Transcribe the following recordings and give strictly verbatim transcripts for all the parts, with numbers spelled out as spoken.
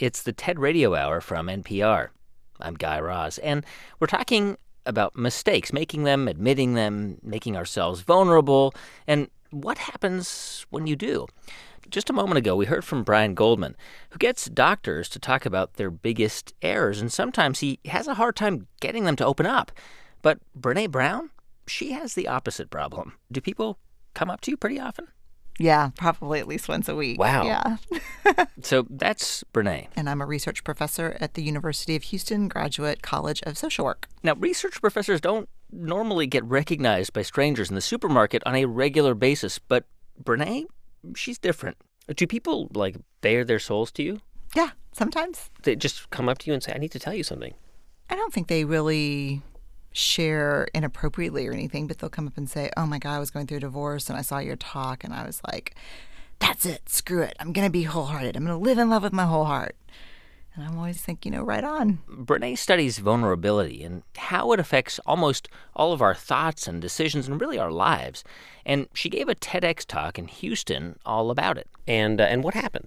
It's the TED Radio Hour from N P R. I'm Guy Raz, and we're talking about mistakes, making them, admitting them, making ourselves vulnerable, and what happens when you do. Just a moment ago, we heard from Brian Goldman, who gets doctors to talk about their biggest errors, and sometimes he has a hard time getting them to open up. But Brene Brown, she has the opposite problem. Do people come up to you pretty often? Yeah, probably at least once a week. Wow. Yeah. So that's Brene. And I'm a research professor at the University of Houston Graduate College of Social Work. Now, research professors don't normally get recognized by strangers in the supermarket on a regular basis, but Brene, she's different. Do people, like, bare their souls to you? Yeah, sometimes. They just come up to you and say, I need to tell you something. I don't think they really share inappropriately or anything, but they'll come up and say, oh my God, I was going through a divorce and I saw your talk and I was like, that's it, screw it. I'm going to be wholehearted. I'm going to live in love with my whole heart. And I'm always thinking, you know, right on. Brene studies vulnerability and how it affects almost all of our thoughts and decisions and really our lives. And she gave a TEDx talk in Houston all about it. And uh, and what happened?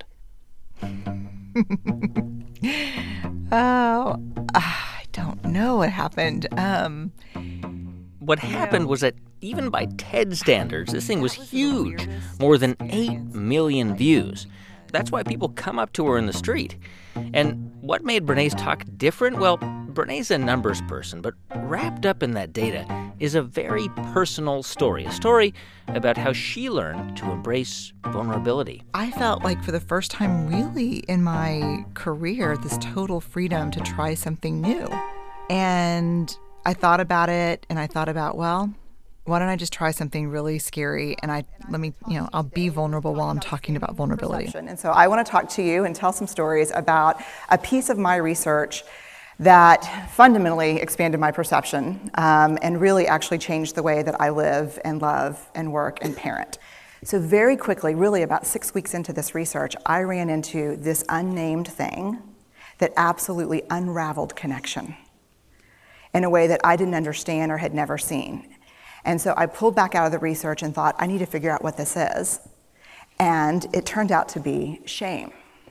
oh, I don't know what happened. Um, what happened was that even by TED standards, this thing was huge, more than eight million views. That's why people come up to her in the street. And what made Brene's talk different? Well, Brene's a numbers person, but wrapped up in that data is a very personal story, a story about how she learned to embrace vulnerability. I felt like for the first time really in my career, this total freedom to try something new. And I thought about it and I thought about, well, why don't I just try something really scary and I let me, you know, I'll be vulnerable while I'm talking about vulnerability. And so I want to talk to you and tell some stories about a piece of my research that fundamentally expanded my perception um, and really actually changed the way that I live and love and work and parent. So very quickly, really about six weeks into this research, I ran into this unnamed thing that absolutely unraveled connection in a way that I didn't understand or had never seen. And so I pulled back out of the research and thought, I need to figure out what this is. And it turned out to be shame.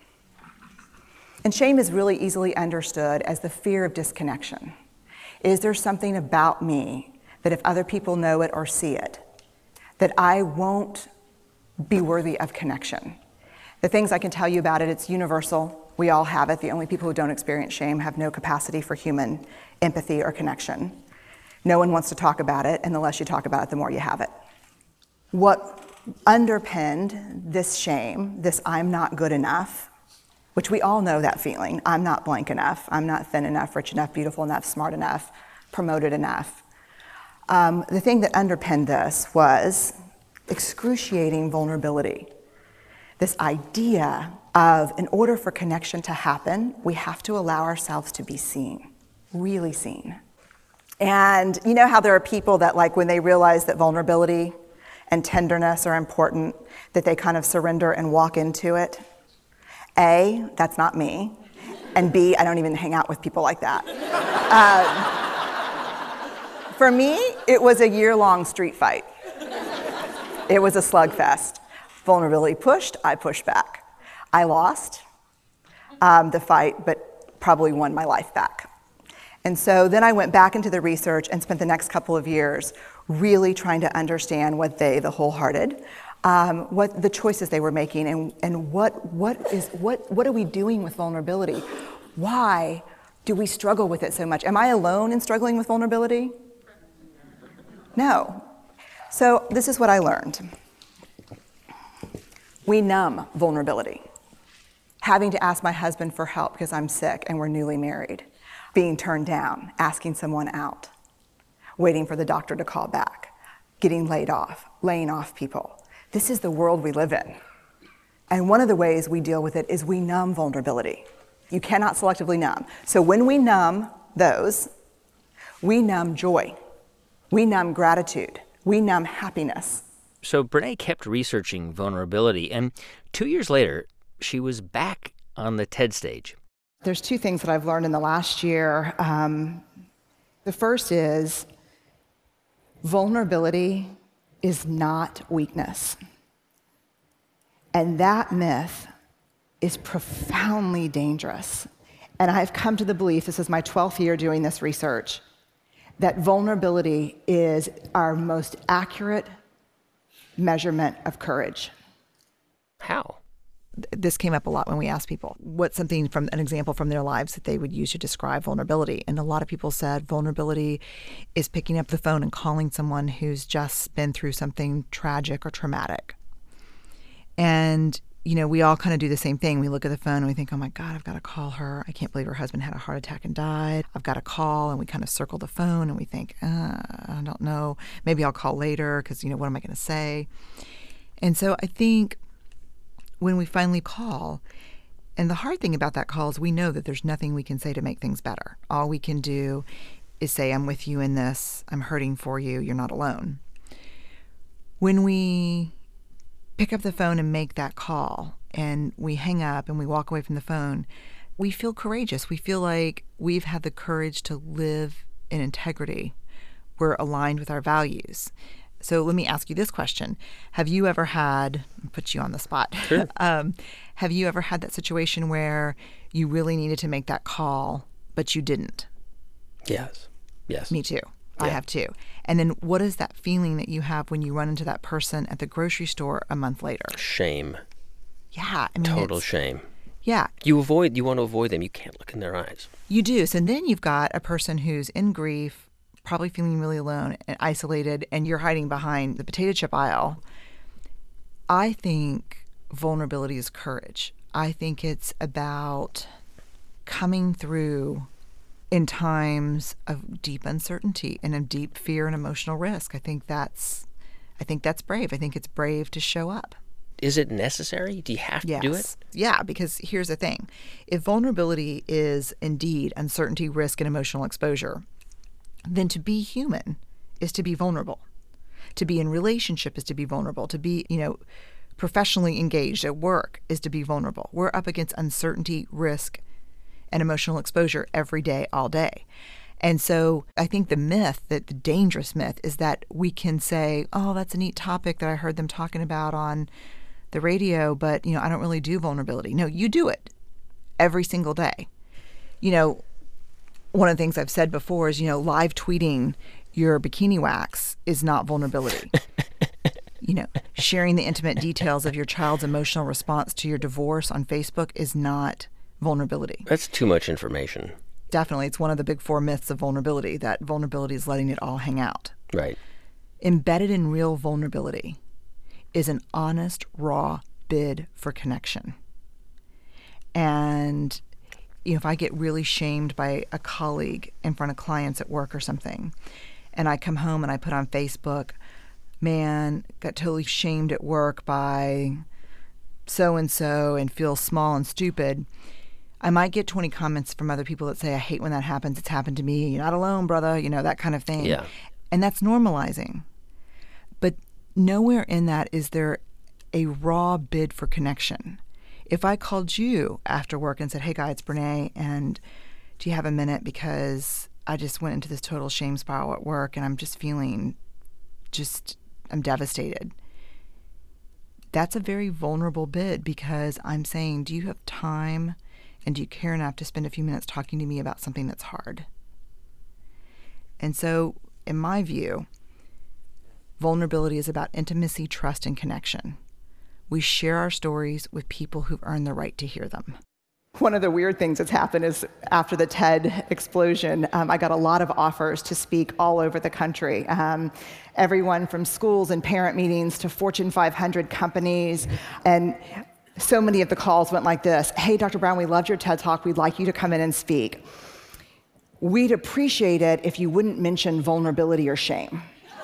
And shame is really easily understood as the fear of disconnection. Is there something about me that if other people know it or see it, that I won't be worthy of connection? The things I can tell you about it, it's universal. We all have it. The only people who don't experience shame have no capacity for human empathy or connection. No one wants to talk about it, and the less you talk about it, the more you have it. What underpinned this shame, this I'm not good enough, which we all know that feeling, I'm not blank enough, I'm not thin enough, rich enough, beautiful enough, smart enough, promoted enough. Um, the thing that underpinned this was excruciating vulnerability. This idea of, in order for connection to happen, we have to allow ourselves to be seen, really seen. And you know how there are people that, like, when they realize that vulnerability and tenderness are important, that they kind of surrender and walk into it? A, that's not me. And B, I don't even hang out with people like that. Um, for me, it was a year-long street fight. It was a slugfest. Vulnerability pushed, I pushed back. I lost um, the fight, but probably won my life back. And so then I went back into the research and spent the next couple of years really trying to understand what they, the wholehearted, um, what the choices they were making, and, and what, what, is, what, what are we doing with vulnerability? Why do we struggle with it so much? Am I alone in struggling with vulnerability? No. So this is what I learned. We numb vulnerability. Having to ask my husband for help because I'm sick and we're newly married. Being turned down, asking someone out, waiting for the doctor to call back, getting laid off, laying off people. This is the world we live in. And one of the ways we deal with it is we numb vulnerability. You cannot selectively numb. So when we numb those, we numb joy, we numb gratitude, we numb happiness. So Brene kept researching vulnerability, and two years later, she was back on the TED stage. There's two things that I've learned in the last year. Um, the first is vulnerability is not weakness. And that myth is profoundly dangerous. And I've come to the belief, this is my twelfth year doing this research, that vulnerability is our most accurate measurement of courage. How? This came up a lot when we asked people what's something from an example from their lives that they would use to describe vulnerability. And a lot of people said vulnerability is picking up the phone and calling someone who's just been through something tragic or traumatic. And, you know, we all kind of do the same thing. We look at the phone and we think, oh my God, I've got to call her. I can't believe her husband had a heart attack and died. I've got to call. And we kind of circle the phone and we think, uh, I don't know. Maybe I'll call later because, you know, what am I going to say? And so I think when we finally call, and the hard thing about that call is we know that there's nothing we can say to make things better. All we can do is say, I'm with you in this. I'm hurting for you. You're not alone. When we pick up the phone and make that call and we hang up and we walk away from the phone, we feel courageous. We feel like we've had the courage to live in integrity. We're aligned with our values. So let me ask you this question. Have you ever had, I'll put you on the spot, Sure. um, have you ever had that situation where you really needed to make that call, but you didn't? Yes. Yes. Me too. I Yeah. have too. And then what is that feeling that you have when you run into that person at the grocery store a month later? Shame. Yeah. I mean, Total it's- shame. Yeah, You avoid, you want to avoid them. You can't look in their eyes. you do. So then you've got a person who's in grief, probably feeling really alone and isolated, and you're hiding behind the potato chip aisle. I think vulnerability is courage. I think it's about coming through in times of deep uncertainty and of deep fear and emotional risk. I think that's I think that's brave. I think it's brave to show up. Is it necessary? Do you have to do it? Yes. Yeah, because here's the thing. If vulnerability is indeed uncertainty, risk, and emotional exposure, then to be human is to be vulnerable. To be in relationship is to be vulnerable. To be, you know, professionally engaged at work is to be vulnerable. We're up against uncertainty, risk, and emotional exposure every day, all day. And so I think the myth, that the dangerous myth, is that we can say, oh, that's a neat topic that I heard them talking about on the radio, but, you know, I don't really do vulnerability. No, you do it every single day. You know, one of the things I've said before is, you know, live tweeting your bikini wax is not vulnerability. You know, sharing the intimate details of your child's emotional response to your divorce on Facebook is not vulnerability. That's too much information. Definitely. It's one of the big four myths of vulnerability, that vulnerability is letting it all hang out. Right. Embedded in real vulnerability is an honest, raw bid for connection. And you know, if I get really shamed by a colleague in front of clients at work or something, and I come home and I put on Facebook, man, got totally shamed at work by so-and-so and feel small and stupid, I might get twenty comments from other people that say, I hate when that happens. It's happened to me. You're not alone, brother. You know, that kind of thing. Yeah. And that's normalizing. But nowhere in that is there a raw bid for connection. If I called you after work and said, hey, Guy, it's Brene, and do you have a minute because I just went into this total shame spiral at work and I'm just feeling just, I'm devastated. That's a very vulnerable bid, because I'm saying, do you have time and do you care enough to spend a few minutes talking to me about something that's hard? And so, in my view, vulnerability is about intimacy, trust, and connection. We share our stories with people who've earned the right to hear them. One of the weird things that's happened is after the TED explosion, um, I got a lot of offers to speak all over the country. Um, everyone from schools and parent meetings to Fortune five hundred companies. And so many of the calls went like this. Hey, Doctor Brown, we loved your TED Talk. We'd like you to come in and speak. We'd appreciate it if you wouldn't mention vulnerability or shame.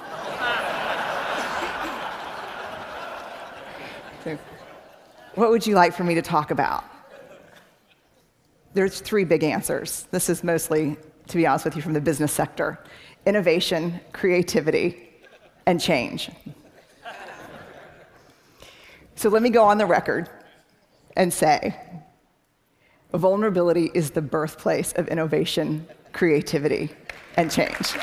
So, what would you like for me to talk about? There's three big answers. This is mostly, to be honest with you, from the business sector. Innovation, creativity, and change. So let me go on the record and say, vulnerability is the birthplace of innovation, creativity, and change.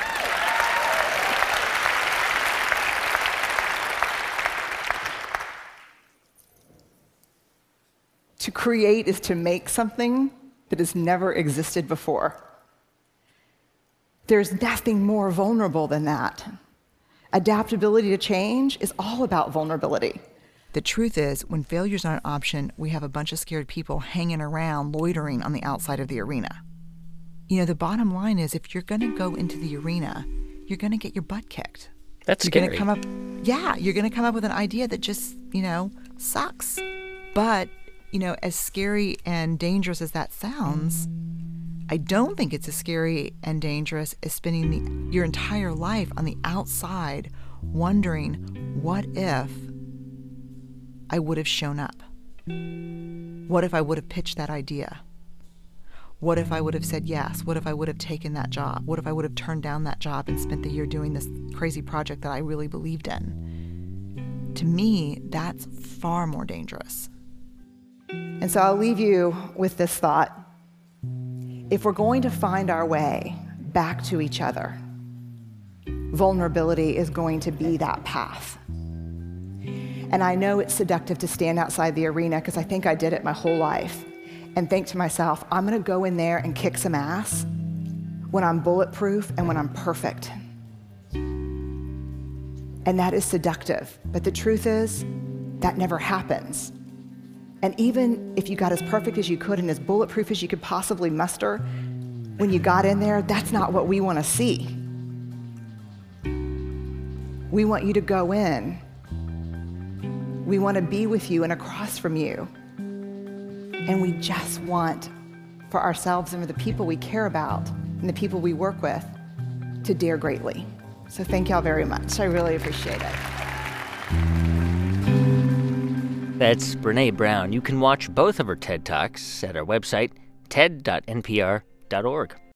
To create is to make something that has never existed before. There's nothing more vulnerable than that. Adaptability to change is all about vulnerability. The truth is, when failure's not an option, we have a bunch of scared people hanging around, loitering on the outside of the arena. You know, the bottom line is, if you're going to go into the arena, you're going to get your butt kicked. That's you're scary. Gonna come up, yeah, you're going to come up with an idea that just, you know, sucks. But, you know, as scary and dangerous as that sounds, I don't think it's as scary and dangerous as spending the, your entire life on the outside wondering, what if I would have shown up? What if I would have pitched that idea? What if I would have said yes? What if I would have taken that job? What if I would have turned down that job and spent the year doing this crazy project that I really believed in? To me, that's far more dangerous. And so I'll leave you with this thought. If we're going to find our way back to each other, vulnerability is going to be that path. And I know it's seductive to stand outside the arena because I think I did it my whole life and think to myself, I'm going to go in there and kick some ass when I'm bulletproof and when I'm perfect. And that is seductive. But the truth is, that never happens. And even if you got as perfect as you could and as bulletproof as you could possibly muster, when you got in there, that's not what we want to see. We want you to go in. We want to be with you and across from you. And we just want for ourselves and for the people we care about and the people we work with to dare greatly. So thank y'all very much. I really appreciate it. That's Brené Brown. You can watch both of her TED Talks at our website, ted dot n p r dot org.